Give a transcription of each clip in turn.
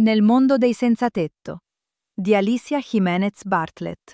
Nel mondo dei senzatetto di Alicia Jiménez Bartlett.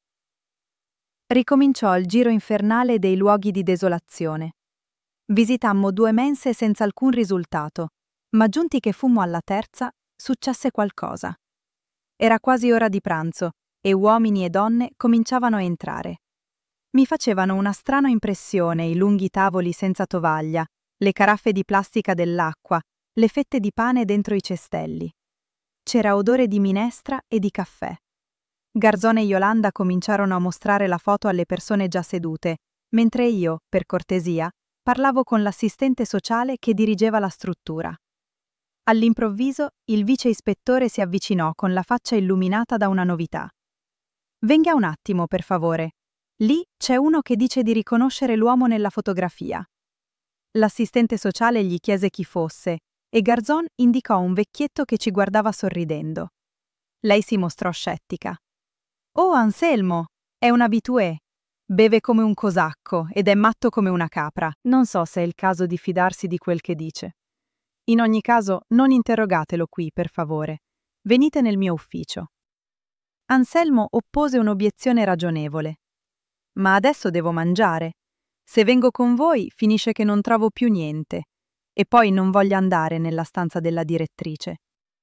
Ricominciò il giro infernale dei luoghi di desolazione. Visitammo 2 mense senza alcun risultato, ma giunti che fummo alla terza, successe qualcosa. Era quasi ora di pranzo e uomini e donne cominciavano a entrare. Mi facevano una strana impressione i lunghi tavoli senza tovaglia, le caraffe di plastica dell'acqua, le fette di pane dentro i cestelli. C'era odore di minestra e di caffè. Garzone e Yolanda cominciarono a mostrare la foto alle persone già sedute, mentre io, per cortesia, parlavo con l'assistente sociale che dirigeva la struttura. All'improvviso, il vice ispettore si avvicinò con la faccia illuminata da una novità. «Venga un attimo, per favore. Lì c'è uno che dice di riconoscere l'uomo nella fotografia». L'assistente sociale gli chiese chi fosse e Garzon indicò un vecchietto che ci guardava sorridendo. Lei si mostrò scettica. «Oh, Anselmo, è un habitué. Beve come un cosacco ed è matto come una capra. Non so se è il caso di fidarsi di quel che dice. In ogni caso, non interrogatelo qui, per favore. Venite nel mio ufficio». Anselmo oppose un'obiezione ragionevole. «Ma adesso devo mangiare. Se vengo con voi, finisce che non trovo più niente. E poi non voglio andare nella stanza della direttrice.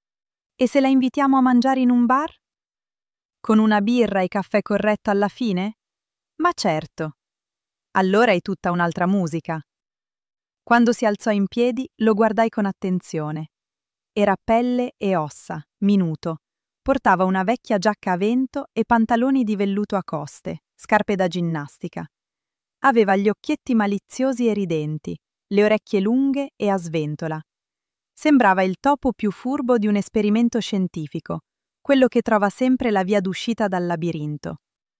E se la invitiamo a mangiare in un bar? Con una birra e caffè corretto alla fine? Ma certo. Allora è tutta un'altra musica». Quando si alzò in piedi, lo guardai con attenzione. Era pelle e ossa, minuto. Portava una vecchia giacca a vento e pantaloni di velluto a coste, scarpe da ginnastica. Aveva gli occhietti maliziosi e ridenti, le orecchie lunghe e a sventola. Sembrava il topo più furbo di un esperimento scientifico, quello che trova sempre la via d'uscita dal labirinto.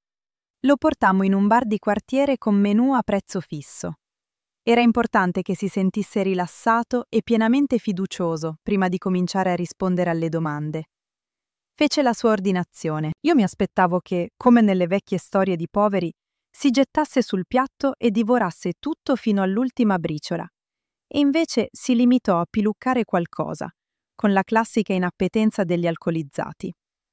Lo portammo in un bar di quartiere con menù a prezzo fisso. Era importante che si sentisse rilassato e pienamente fiducioso prima di cominciare a rispondere alle domande. Fece la sua ordinazione. Io mi aspettavo che, come nelle vecchie storie di poveri, si gettasse sul piatto e divorasse tutto fino all'ultima briciola. E invece si limitò a piluccare qualcosa, con la classica inappetenza degli alcolizzati.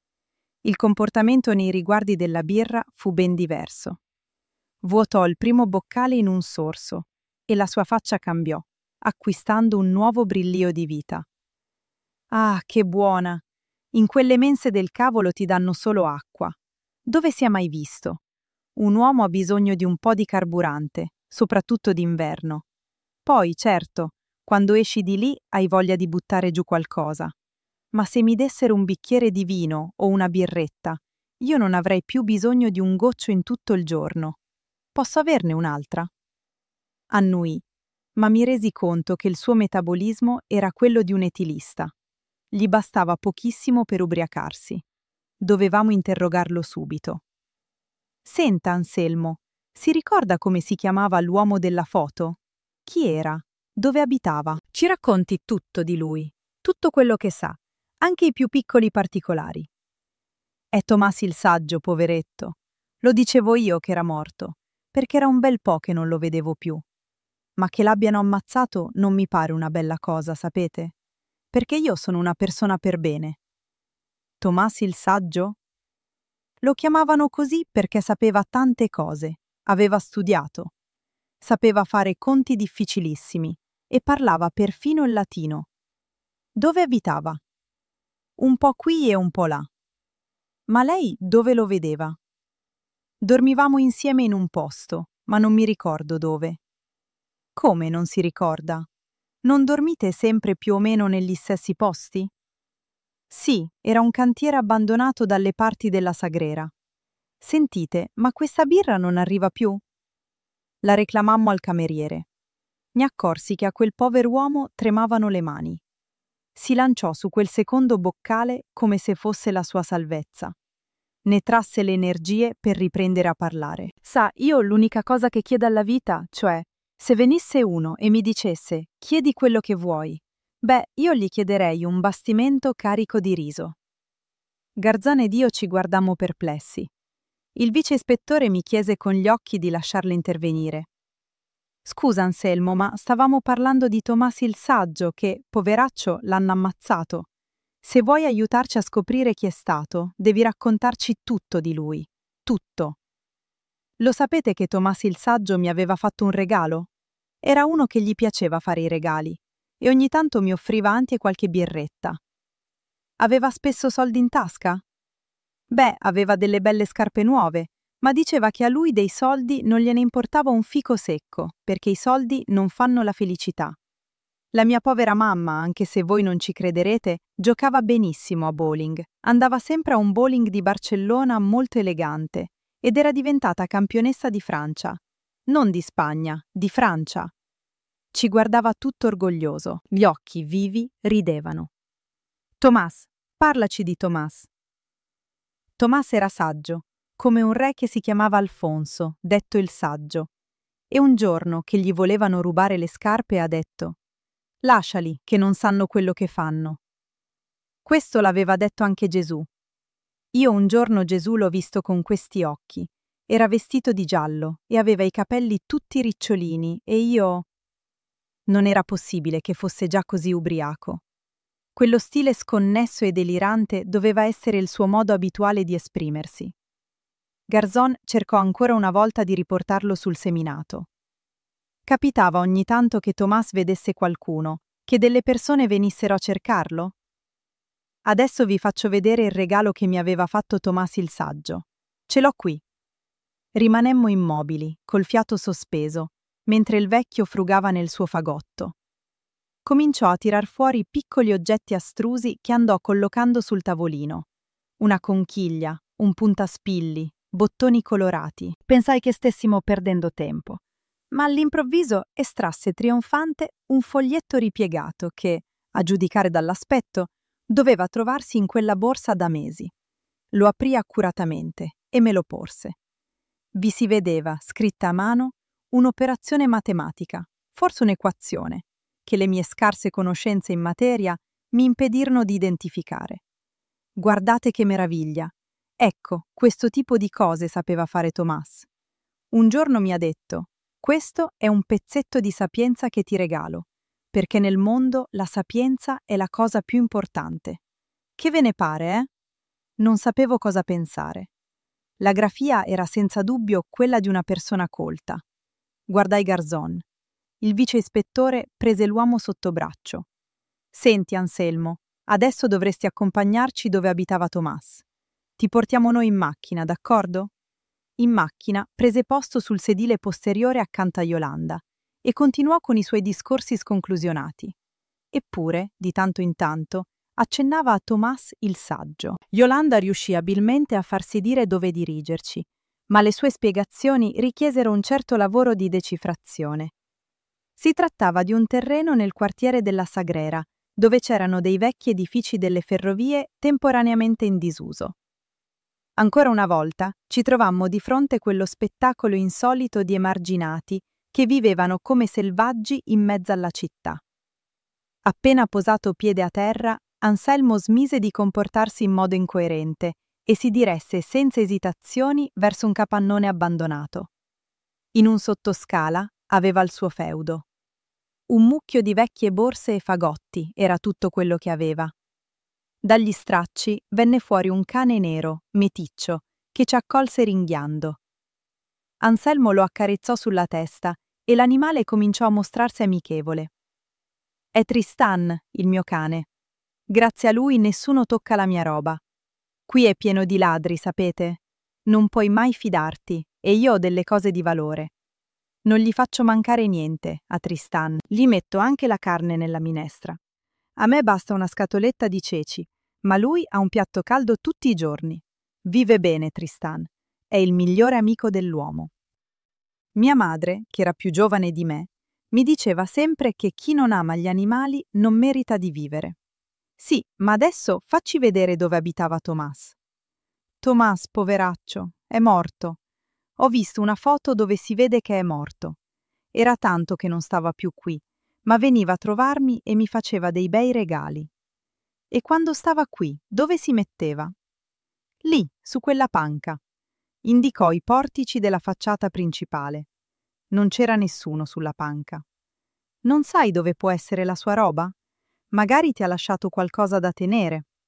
Il comportamento nei riguardi della birra fu ben diverso. Vuotò il primo boccale in un sorso e la sua faccia cambiò, acquistando un nuovo brillio di vita. «Ah, che buona! In quelle mense del cavolo ti danno solo acqua. Dove si è mai visto? Un uomo ha bisogno di un po' di carburante, soprattutto d'inverno. Poi, certo, quando esci di lì hai voglia di buttare giù qualcosa. Ma se mi dessero un bicchiere di vino o una birretta, io non avrei più bisogno di un goccio in tutto il giorno. Posso averne un'altra?» Annuì, ma mi resi conto che il suo metabolismo era quello di un etilista. Gli bastava pochissimo per ubriacarsi. Dovevamo interrogarlo subito. «Senta, Anselmo, si ricorda come si chiamava l'uomo della foto? Chi era? Dove abitava? Ci racconti tutto di lui, tutto quello che sa, anche i più piccoli particolari». «È Tomasi il Saggio, poveretto. Lo dicevo io che era morto, perché era un bel po' che non lo vedevo più. Ma che l'abbiano ammazzato non mi pare una bella cosa, sapete? Perché io sono una persona per bene». «Tomasi il Saggio?» Lo chiamavano così perché sapeva tante cose, aveva studiato. Sapeva fare conti difficilissimi e parlava perfino il latino. Dove abitava? Un po' qui e un po' là. Ma lei dove lo vedeva? Dormivamo insieme in un posto, ma non mi ricordo dove. Come non si ricorda? Non dormite sempre più o meno negli stessi posti? Sì, era un cantiere abbandonato dalle parti della Sagrera. Sentite, ma questa birra non arriva più? La reclamammo al cameriere. Mi accorsi che a quel pover'uomo tremavano le mani. Si lanciò su quel secondo boccale come se fosse la sua salvezza. Ne trasse le energie per riprendere a parlare. «Sa, io l'unica cosa che chiedo alla vita, cioè, se venisse uno e mi dicesse «chiedi quello che vuoi», beh, io gli chiederei un bastimento carico di riso». Garzone ed io ci guardammo perplessi. Il vice ispettore mi chiese con gli occhi di lasciarle intervenire. «Scusa, Anselmo, ma stavamo parlando di Tomasi il Saggio che, poveraccio, l'hanno ammazzato. Se vuoi aiutarci a scoprire chi è stato, devi raccontarci tutto di lui. Tutto. Lo sapete che Tomás il Saggio mi aveva fatto un regalo? Era uno che gli piaceva fare i regali e ogni tanto mi offriva anche qualche birretta. Aveva spesso soldi in tasca? Beh, aveva delle belle scarpe nuove, ma diceva che a lui dei soldi non gliene importava un fico secco, perché i soldi non fanno la felicità. La mia povera mamma, anche se voi non ci crederete, giocava benissimo a bowling. Andava sempre a un bowling di Barcellona molto elegante ed era diventata campionessa di Francia. Non di Spagna, di Francia. Ci guardava tutto orgoglioso, gli occhi vivi ridevano. Tomás, parlaci di Tomás. Tomás era saggio, come un re che si chiamava Alfonso, detto il Saggio. E un giorno che gli volevano rubare le scarpe ha detto: «Lasciali, che non sanno quello che fanno». Questo l'aveva detto anche Gesù. Io un giorno Gesù l'ho visto con questi occhi. Era vestito di giallo e aveva i capelli tutti ricciolini e io... Non era possibile che fosse già così ubriaco. Quello stile sconnesso e delirante doveva essere il suo modo abituale di esprimersi. Garzón cercò ancora una volta di riportarlo sul seminato. Capitava ogni tanto che Tomás vedesse qualcuno, che delle persone venissero a cercarlo. Adesso vi faccio vedere il regalo che mi aveva fatto Tomás il Saggio. Ce l'ho qui. Rimanemmo immobili, col fiato sospeso, mentre il vecchio frugava nel suo fagotto. Cominciò a tirar fuori piccoli oggetti astrusi che andò collocando sul tavolino. Una conchiglia, un puntaspilli, bottoni colorati. Pensai che stessimo perdendo tempo. Ma all'improvviso estrasse trionfante un foglietto ripiegato che, a giudicare dall'aspetto, doveva trovarsi in quella borsa da mesi. Lo aprì accuratamente e me lo porse. Vi si vedeva, scritta a mano, un'operazione matematica, forse un'equazione, che le mie scarse conoscenze in materia mi impedirono di identificare. Guardate che meraviglia! Ecco, questo tipo di cose sapeva fare Tomás. Un giorno mi ha detto: «Questo è un pezzetto di sapienza che ti regalo, perché nel mondo la sapienza è la cosa più importante». Che ve ne pare, eh? Non sapevo cosa pensare. La grafia era senza dubbio quella di una persona colta. Guardai Garzón. Il vice ispettore prese l'uomo sotto braccio. «Senti, Anselmo, adesso dovresti accompagnarci dove abitava Tomás. Ti portiamo noi in macchina, d'accordo?» In macchina prese posto sul sedile posteriore accanto a Yolanda e continuò con i suoi discorsi sconclusionati. Eppure, di tanto in tanto, accennava a Tomás il Saggio. Yolanda riuscì abilmente a farsi dire dove dirigerci, ma le sue spiegazioni richiesero un certo lavoro di decifrazione. Si trattava di un terreno nel quartiere della Sagrera, dove c'erano dei vecchi edifici delle ferrovie temporaneamente in disuso. Ancora una volta ci trovammo di fronte quello spettacolo insolito di emarginati che vivevano come selvaggi in mezzo alla città. Appena posato piede a terra, Anselmo smise di comportarsi in modo incoerente e si diresse senza esitazioni verso un capannone abbandonato. In un sottoscala aveva il suo feudo. Un mucchio di vecchie borse e fagotti era tutto quello che aveva. Dagli stracci venne fuori un cane nero, meticcio, che ci accolse ringhiando. Anselmo lo accarezzò sulla testa e l'animale cominciò a mostrarsi amichevole. «È Tristan, il mio cane. Grazie a lui nessuno tocca la mia roba. Qui è pieno di ladri, sapete? Non puoi mai fidarti e io ho delle cose di valore. Non gli faccio mancare niente a Tristan. Gli metto anche la carne nella minestra. A me basta una scatoletta di ceci, ma lui ha un piatto caldo tutti i giorni. Vive bene Tristan. È il migliore amico dell'uomo». Mia madre, che era più giovane di me, mi diceva sempre che chi non ama gli animali non merita di vivere. Sì, ma adesso facci vedere dove abitava Tomás. Tomás, poveraccio, è morto. Ho visto una foto dove si vede che è morto. Era tanto che non stava più qui, ma veniva a trovarmi e mi faceva dei bei regali. E quando stava qui, dove si metteva? Lì, su quella panca. Indicò i portici della facciata principale. Non c'era nessuno sulla panca. Non sai dove può essere la sua roba? Magari ti ha lasciato qualcosa da tenere.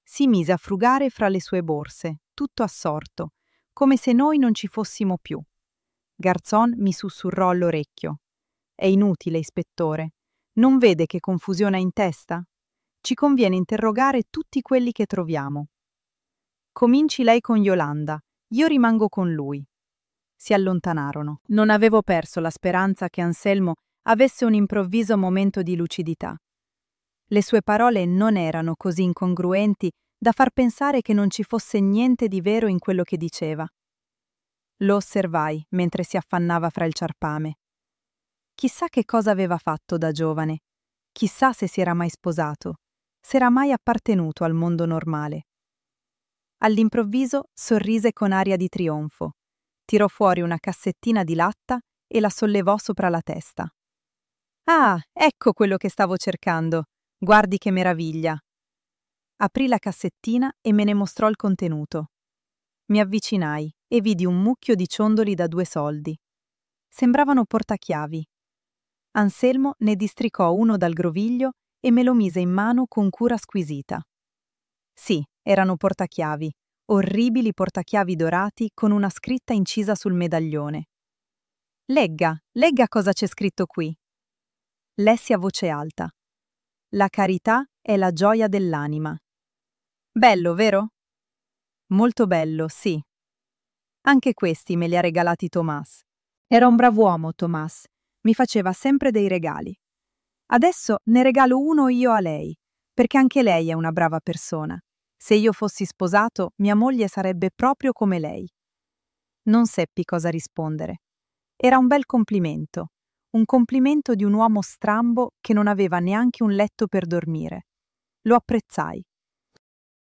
Si mise a frugare fra le sue borse, tutto assorto, come se noi non ci fossimo più. Garzon mi sussurrò all'orecchio. È inutile, ispettore. Non vede che confusione ha in testa? Ci conviene interrogare tutti quelli che troviamo. Cominci lei con Yolanda, io rimango con lui. Si allontanarono. Non avevo perso la speranza che Anselmo avesse un improvviso momento di lucidità. Le sue parole non erano così incongruenti da far pensare che non ci fosse niente di vero in quello che diceva. Lo osservai mentre si affannava fra il ciarpame. Chissà che cosa aveva fatto da giovane, chissà se si era mai sposato, se era mai appartenuto al mondo normale. All'improvviso sorrise con aria di trionfo, tirò fuori una cassettina di latta e la sollevò sopra la testa. «Ah, ecco quello che stavo cercando! Guardi che meraviglia!» Aprì la cassettina e me ne mostrò il contenuto. Mi avvicinai e vidi un mucchio di ciondoli da 2 soldi. Sembravano portachiavi. Anselmo ne districò uno dal groviglio e me lo mise in mano con cura squisita. Sì, erano portachiavi, orribili portachiavi dorati con una scritta incisa sul medaglione. «Legga, legga cosa c'è scritto qui!» Lessi a voce alta. «La carità è la gioia dell'anima». Bello, vero? Molto bello, sì. Anche questi me li ha regalati Tomás. Era un brav'uomo, Tomás. Mi faceva sempre dei regali. Adesso ne regalo uno io a lei, perché anche lei è una brava persona. Se io fossi sposato, mia moglie sarebbe proprio come lei. Non seppi cosa rispondere. Era un bel complimento. Un complimento di un uomo strambo che non aveva neanche un letto per dormire. Lo apprezzai.